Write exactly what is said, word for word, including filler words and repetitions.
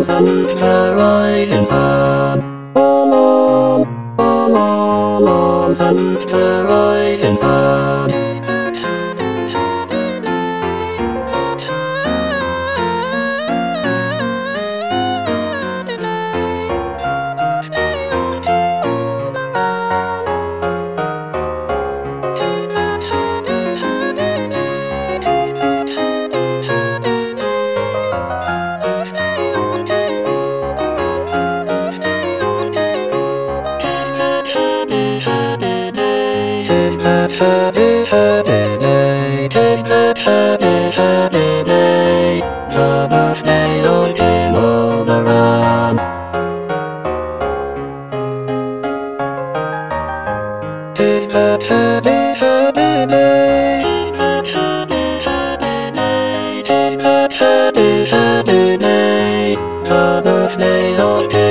arms and the rising sun. All on, all on, arms and the rising sun. Tis the happy, happy day, tis the happy, happy day, the birthday of King Oberon. Tis the happy, happy day, tis the happy, happy day, tis the happy, happy day, the birthday of King